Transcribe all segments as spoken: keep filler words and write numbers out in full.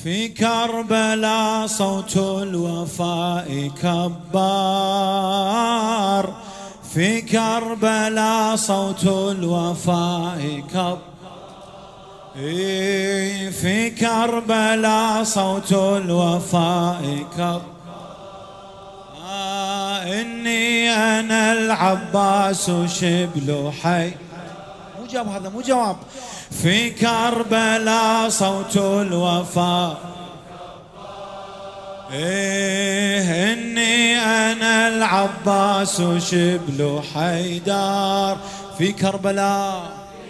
في كربلاء صوت الوفاء كبار، في كربلاء صوت الوفاء كبار، في كربلاء صوت الوفاء كبار. آه إني أنا العباس شبل حي. مو جواب هذا، مو جواب. في كربلاء صوت الوفاء، إيه إني أنا العباس شبل حيدار. في كربلاء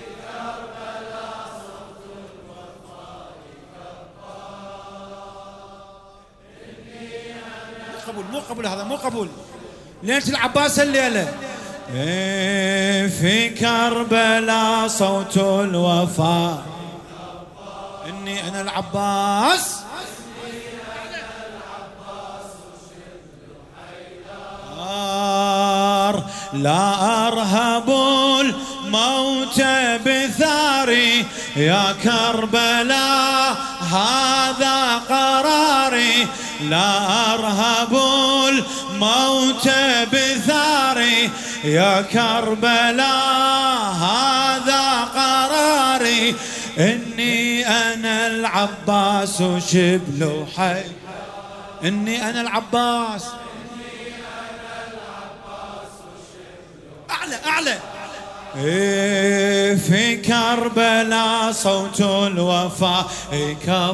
مو قبول، مو قبول هذا، مو قبول. ليلة العباس الليلة. في كربلاء صوت الوفاء، إني أنا العباس، لا أرهب الموت بثاري، يا كربلاء هذا قراري. لا أرهب الموت بثاري، يا كربلاء هذا قراري. إني أنا العباس شبل حي، إني أنا العباس. أعلى أعلى. إيه في كربلاء صوت الوفاء كب،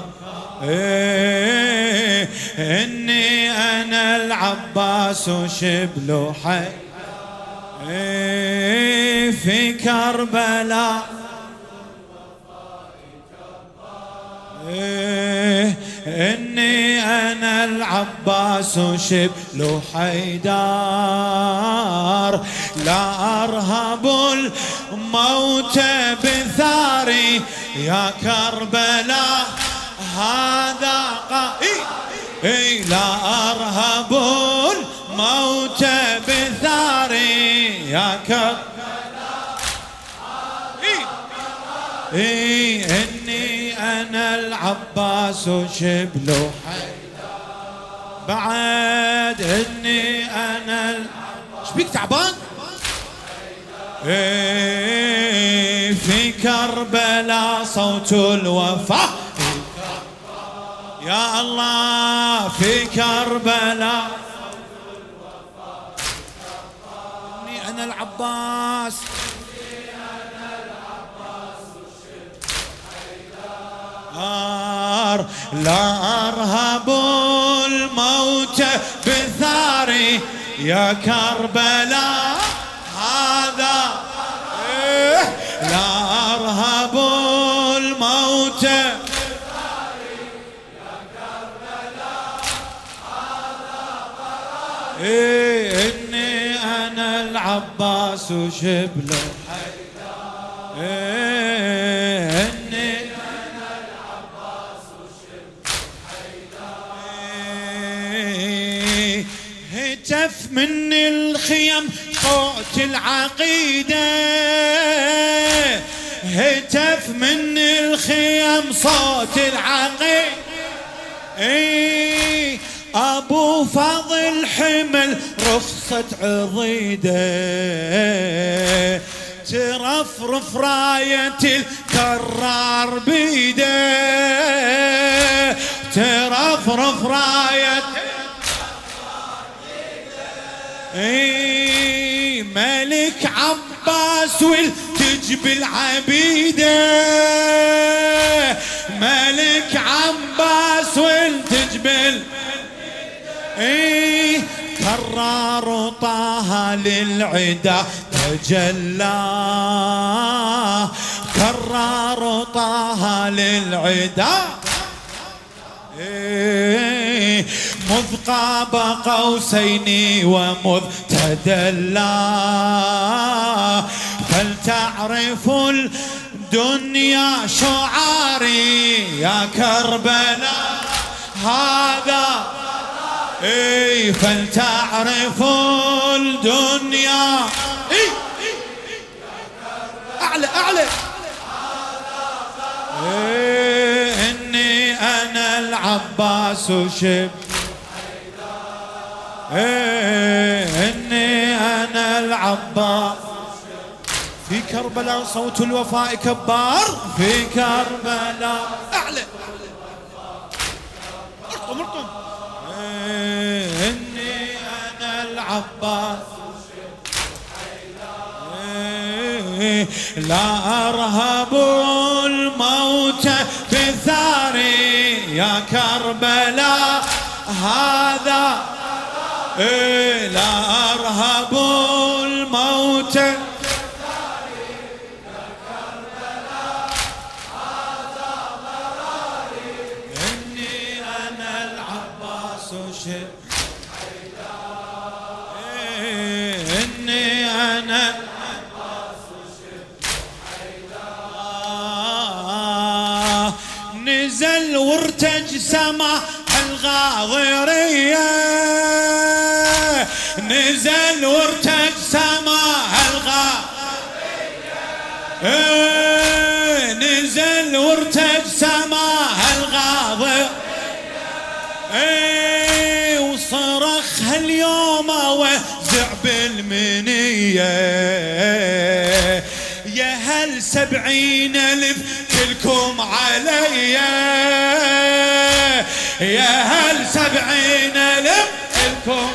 إيه إني أنا العباس شبل حي. إيه في كربلاء، إيه إني أنا العباس شبل حيدار. لا أرهب الموت بثاري، يا كربلاء هذا قائي. إيه لا أرهب الموت بثاري، يا كربلاء إيه إيه إني أنا العباس شبل حيدار. بعد إني أنا العباس. شبيك تعبان؟ إيه في كربلاء صوت الوفاء، يا الله في كربلاء إني أنا العباس. لا أرهب الموت بثاري، يا كربلاء هذا إيه. لا أرهب الموت بثاري، يا كربلاء هذا قراري. إيه إني أنا العباس شبل حيدار. إيه هتف من الخيم صوت العقيدة، هتف من الخيم صوت العقيدة. اي ابو فضل حمل رخصة عضيده، ترفرف راية الكرار بيده، ترفرف راية اي ملك عباس والتجبل عبيده، ملك عباس والتجبل اي كرار طه للعدا تجلى، كرار طه للعدا إيه مذ قاب قوسين ومذ تدلى، فلتعرف الدنيا شعاري، يا كربلاء هذا إيه فلتعرف الدنيا إيه أعلى أعلى إيه إني أنا العباس وشب إيه إني أنا العباس. في كربلاء صوت الوفاء كبار، في كربلاء أعلى ارقم ارقم إيه إني أنا العباس إيه لا أرهب الموت في ثاري يا كربلاء هذا إيه لا أرهب الموت إني أنا آه نزل وارتج سما الغاضرية نزل وارتج سما الغاضرية نزل وارتج سما الغاضرية وصرخها اليوم وزع بالمنية يا هل سبعين ألف كلكم عليا يا هل سبعين ألف كلكم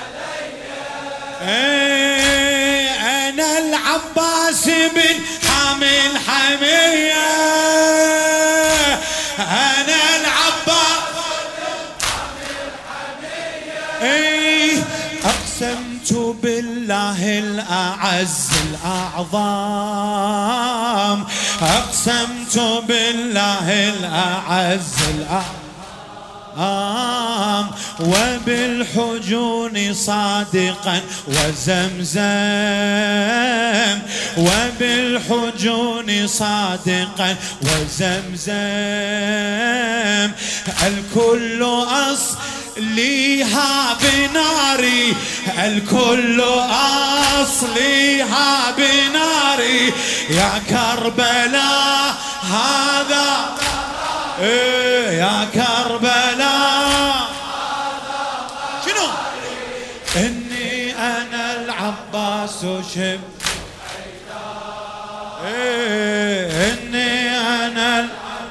عليا أنا العباس بن حامل حمية أنا العباس ايه اقسمت بالله الاعز الاعظم اقسمت بالله الاعز الاعظم وبالحجون صادقا وزمزم وبالحجون صادقا وزمزم الكل أصل ليها بناري الكل أصليها بناري يا كربلاء هذا إيه يا كربلاء شنو إني أنا العباس وشب إيه إني أنا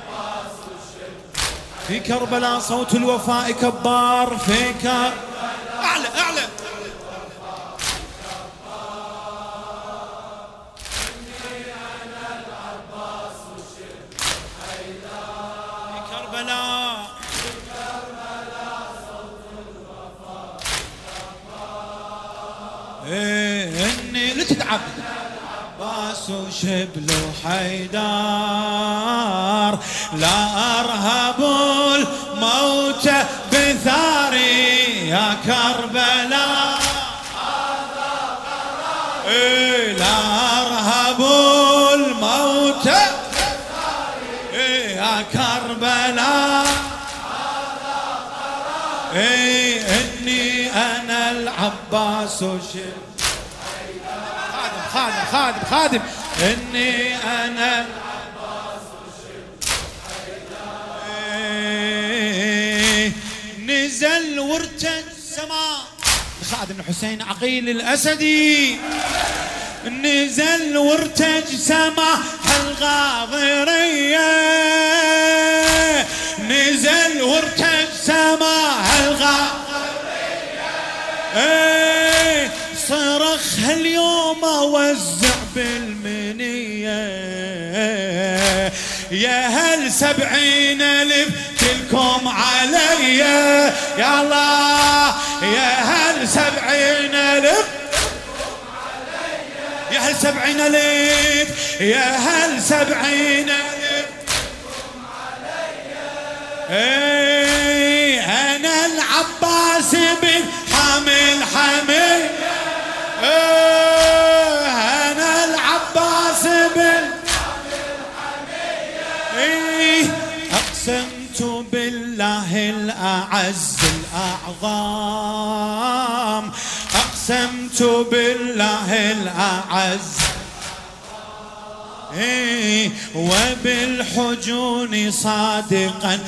في كربلاء صوت الوفاء كبار في كر أعلى أعلى في كربلاء إيه إني لا تتعب عباس وشبل وحيدار لا أرهب الموت بثاري يا كربلاء هذا قراري إيه لا أرهب الموت بثاري إيه يا كربلاء هذا قراري إيه إني أنا العباس وشبل خادم خادم خادم إني أنا إيه نزل وارتج سما خادم الحسين عقيل الأسدي نزل وارتج سما الغاضرية نزل وارتج سما الغاضرية إيه صرخها اليوم وزع بالمنية يا هل سبعين ألف كلكم عليا يا الله يا هل سبعين ألف يا هل سبعين ألف يا هل سبعين ألف ايه أنا العباس بن حامل حمية إيه أنا العباس بن إيه أقسمت بالله الأعز الأعظم أقسمت بالله الأعز وبالحجون صادقا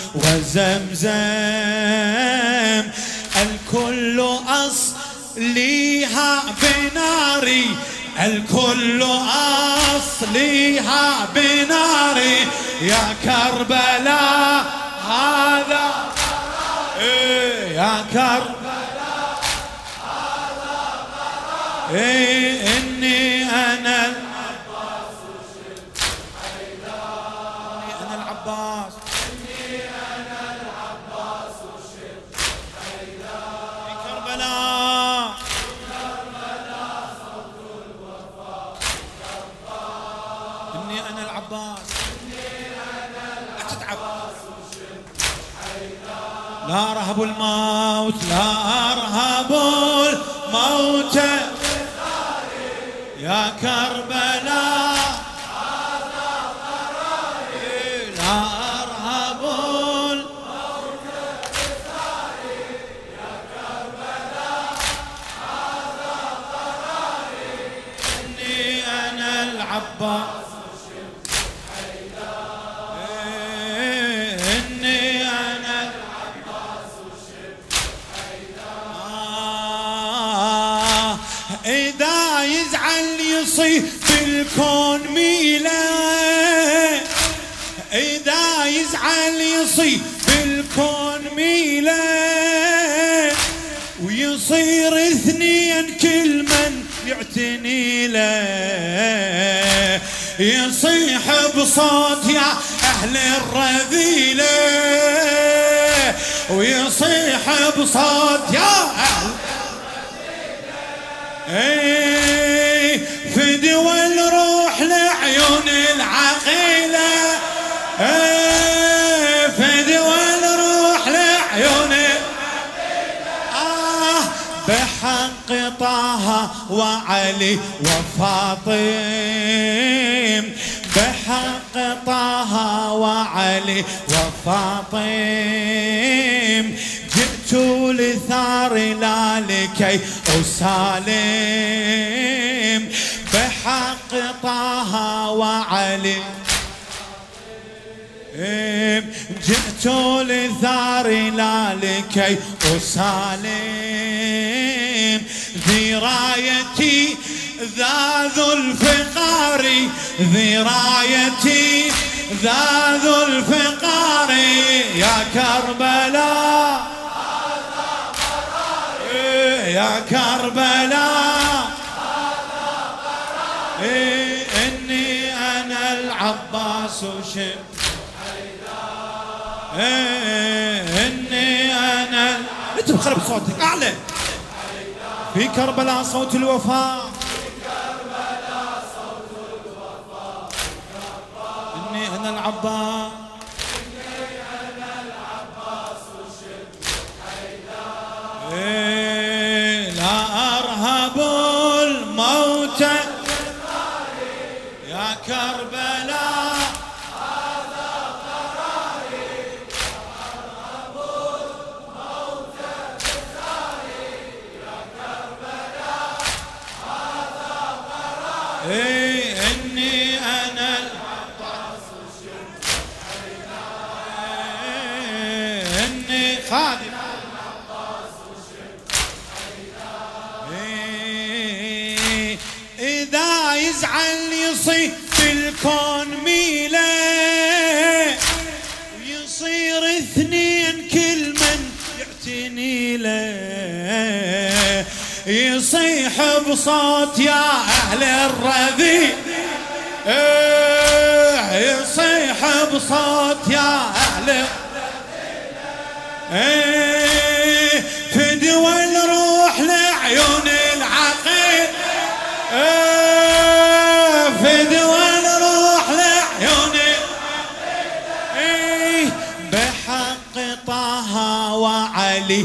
وزمزم الكل أصليها بناري الكل أصليها بناري يا كربلاء هذا إيه يا كربلاء هذا إيه إني أنا العباس إني أنا العباس إني أنا العباس في كربلاء إني أنا العباس لا تتعب لا أرهب الموت لا أرهب الموت يا كربلاء هذا قراري لا أرهب الموت يا كربلاء هذا قراري إني أنا العباس إذا يزعل يصيح بالكون ميله إذا يزعل يصيح بالكون ميله ويصير اثنين كل من يعتني له يصيح بصوت يا أهل الرذيلة ويصيح بصوت يا أهل اي فدوى الروح لعيون العقيلة اي فدوى الروح لعيون العقيلة آه بحق طه وعلي وفاطم بحق طه وعلي وفاطم جئت لثار لا لكي أسالم بحق طه وعلي جئت لثار لا لكي أسالم ذرايتي ذا ذو الفقار ذرايتي ذا ذو الفقار يا كربلاء هذا قراري يا كربلاء هذا قراري إني أنا العباس شب إني أنا أنت بخرب صوتك أعلى في كربلاء صوت الوفاء إني أنا العباس إني أنا العباس وشب حيدار لا أرهب الموت يا كربلاء هذا قراري لا أرهب الموت بثاري يا كربلاء هذا قراري إني أنا خادم إذا يزعل يصيح بالكون ميله ويصير اثنين كل من يعتني له يصيح بصوت يا أهل الرذيل يصيح بصوت يا أهل ايه فدوى الروح لعيون العقيل ايه فدوى الروح لعيون ايه بحق طه وعلي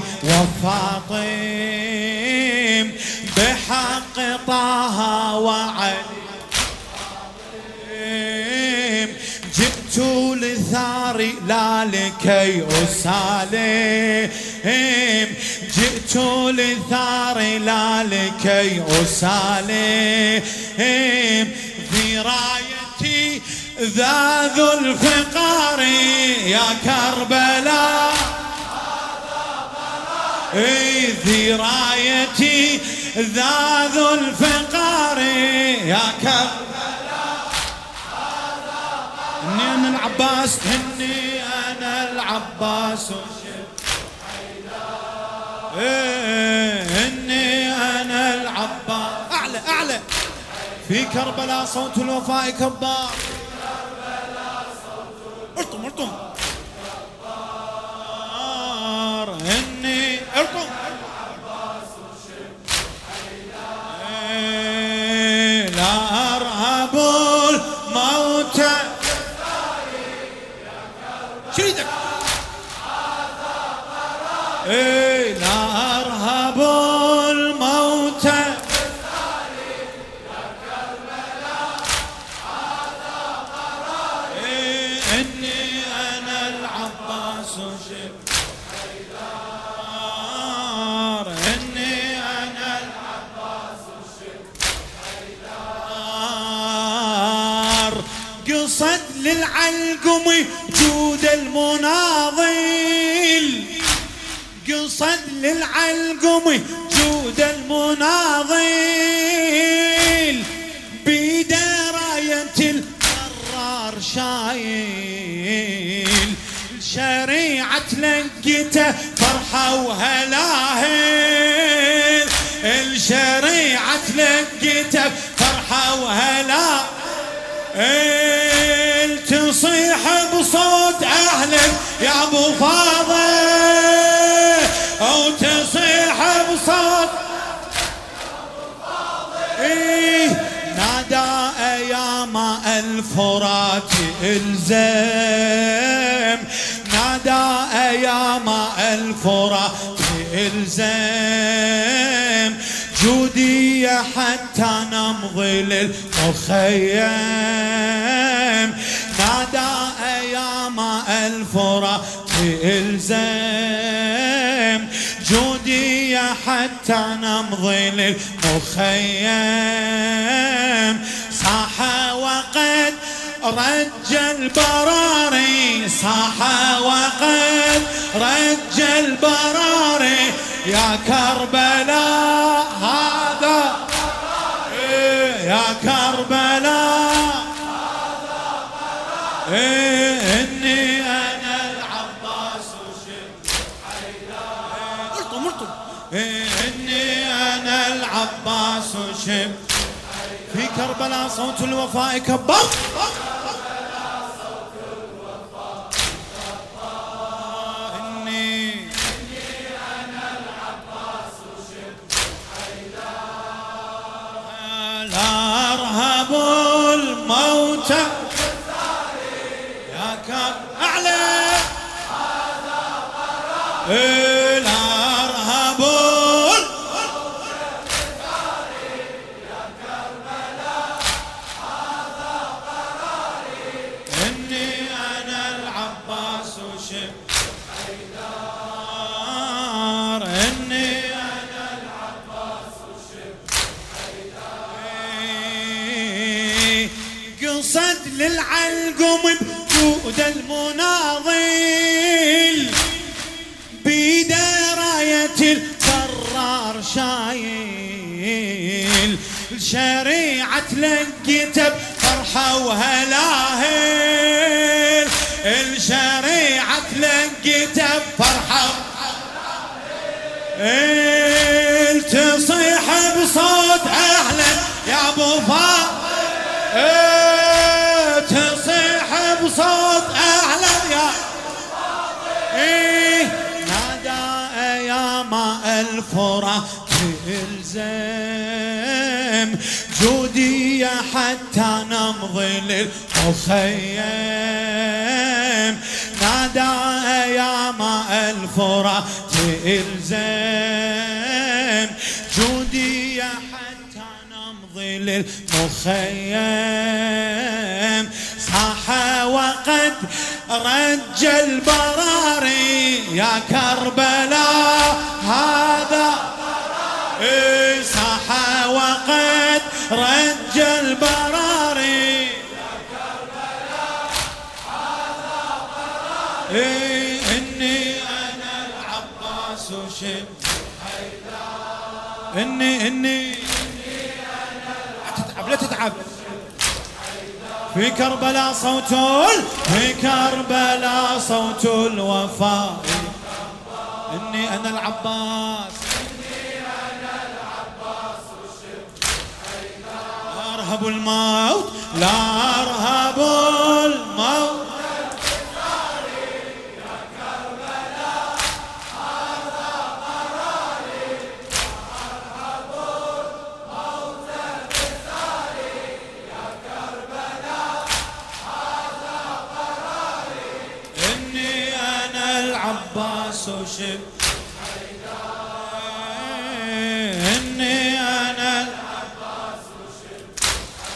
وفاطم بحق طه وعلي جئت لثاري لا لكي أسالم جئت لثاري لا لكي أسالم ذرايتي ذا ذو الفقار يا كربلاء اي ذي رايتي ذا ذو الفقار يا كربلاء اني انا العباس اني انا العباس اني انا العباس. اعلى اعلى في كربلاء صوت الوفاء كبار. ارطم ارطم اني ارطم لا ارهب الموت شريدك اي لا ارهب الموت إني أنا العباس شب حيدار إني أنا العباس شب حيدار قصد للعلقم جود المناضل قصد للعلقم جود المناضل بيد راية الحرار شايل شريعة لقته فرحة وهلاهل الشريعة لقته فرحة وهلاهل تصيح بصوت أهلك يا أبو فاضل أو تصيح بصوت إيه نادى أيام الفرات إلزام نادى أيام الفرات إلزام جودي حتى نمضي للمخيم نادى أيام الفرات إلزام جودي حتى نمضي للمخيم صاح وقد رج البراري صاح وقد رج البراري يا كربلاء هذا يا كربلاء إني أنا العباس شب حيدار ارطم ارطم إني أنا العباس شب في كربلاء صوت الوفاء كبر إني أنا العباس شب حيدار لا أرهب الموت أعلى هذا قراري لا أرهب يا كربلاء هذا قراري إني أنا العباس شب حيدار إني أنا العباس شب حيدار قصد للعلقم جود المناضل بيد راية الفرار شايل شريعة لقته بفرحة وهلاهل الشريعة لقته بفرحة وهلاهل تصيح بصوت أهلا يا أبو فاضل تصيح بصوت أهلا يا إيه نادى أيام الفرات إلزام جودي حتى نمضي للمخيم نادى أيام الفرات إلزام جودي حتى نمضي للمخيم صاح وقد رج البراري يا كربلاء هذا صاح وقد رج البراري يا كربلاء العباس وشب إني إني لا تتعب لا تتعب. في كربلاء صوت في كربلاء صوت الوفاء إني أنا العباس إني أنا العباس وشب حيدر. لا أرهب الموت لا أرهب الموت العباس وشب إني أنا العباس وشب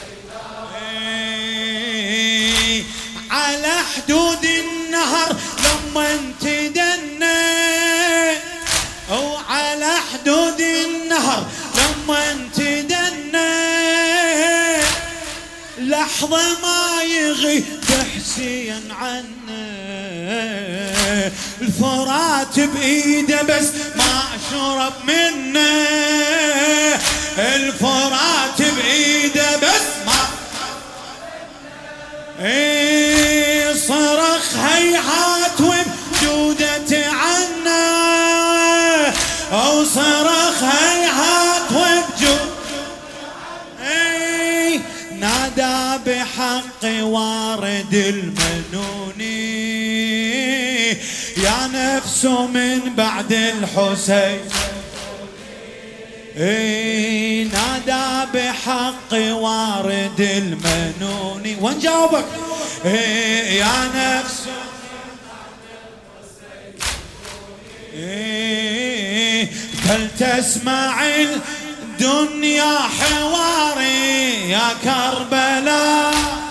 على حدود النهر لما تدنى أو على حدود النهر لما تدنى لحظة ما يغيب حسين عنا الفرات بإيده بس ما شرب منه الفرات بإيده بس ما ايه صرخ هيهات وبجودته عنا او صرخ هيهات وبجودته ايه نادى بحق وارد المنوني يا نفسه من بعد الحسين اي نادى بحق وارد المنوني وين جاوبك اي يا نفسه من بعد الحسين اي فلتسمع الدنيا حواري يا كربلاء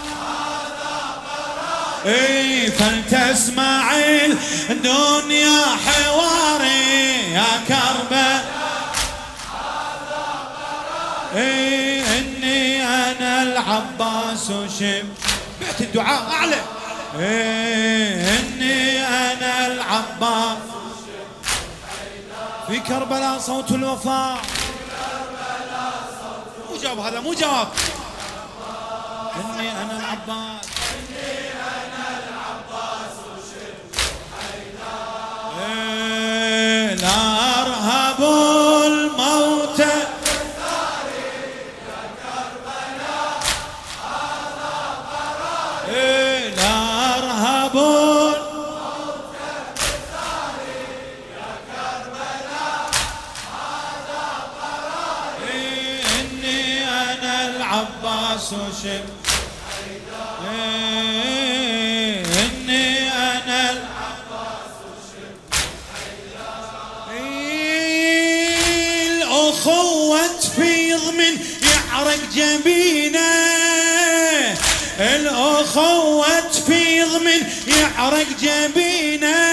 اي فلتسمع الدنيا حواري يا كربلاء اي اني انا العباس وشب بعت الدعاء اعلى اي اني انا العباس في كربلاء صوت الوفاء مو جواب هذا مو جواب اني انا العباس لا أرهب الموت يا كربلاء هذا قراري لا أرهب الموت يا كربلاء هذا قراري إني أنا العباس وشب إني أنا الأخوة تفيض من يعرق جبينه الأخوة تفيض من يعرق جبينه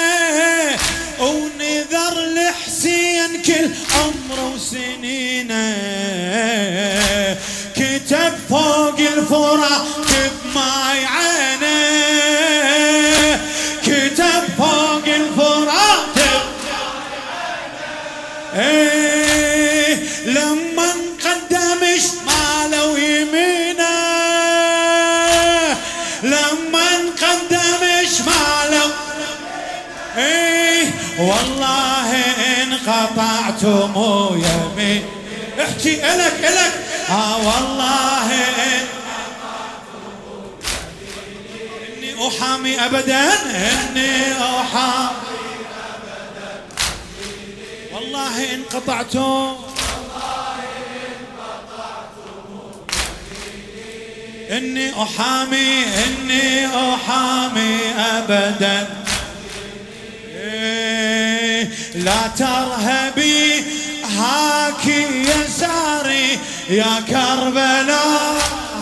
ونذر لحسين كل عمره وسنينه كتب فوق الفرات بماي عينه كتب فوق الفرات ايه لما انقدم شماله ويمينه لما انقدم شماله ايه والله انقطعت مو يمين احكي الك الك اه والله انقطعت مو يمين اني احامي ابدا اني احامي والله انقطعت والله انقطعت اني احامي اني احامي ابدا إيه لا ترهبي هاكي يساري يا كربلاء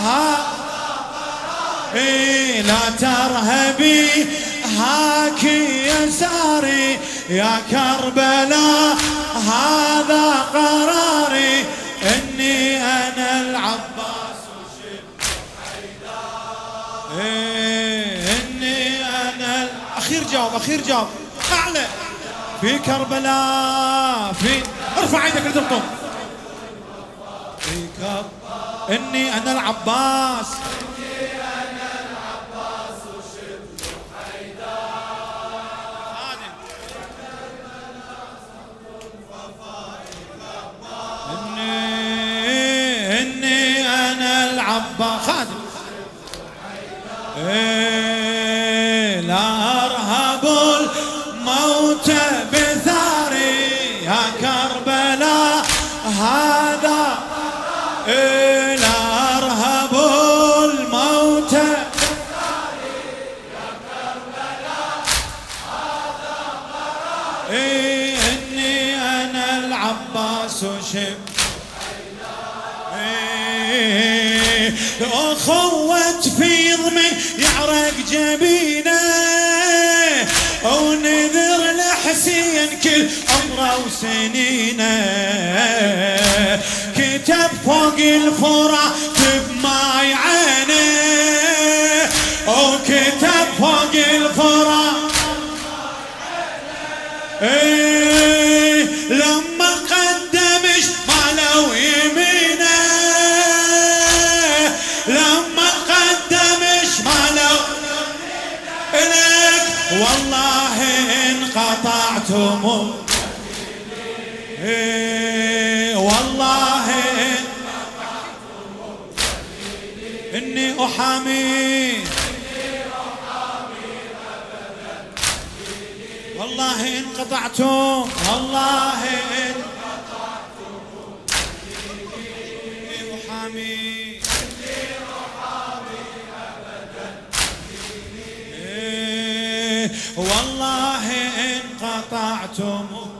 إيه لا ترهبي هاكي يساري يا كربلاء هذا قراري اني انا العباس وشب إيه اني انا اخير جواب اخير جواب اعلى في كربلاء في ارفع ايدك لترقم في كرب اني انا العباس اني انا العباس وشبل حيدر خادم اني اني انا العباس خادم إيه لا ارهب الموت بثاري يا كربلاء هذا إيه لا ارهب الموت بثاري يا كربلاء هذا قراري إيه اني انا العباس وشب إيه اخوت في ضمن يعرق جبينه ونذر لحسين كل عمره وسنينه كتب فوق الفرات بماي عينه وكتب فوق الفرات ايه لما قدمش مالو يمينه لما قدمش مالو لك والله انقطعتم إيه والله اني احامي والله انقطعتم والله انقطعتم اني احامي والله انقطعتم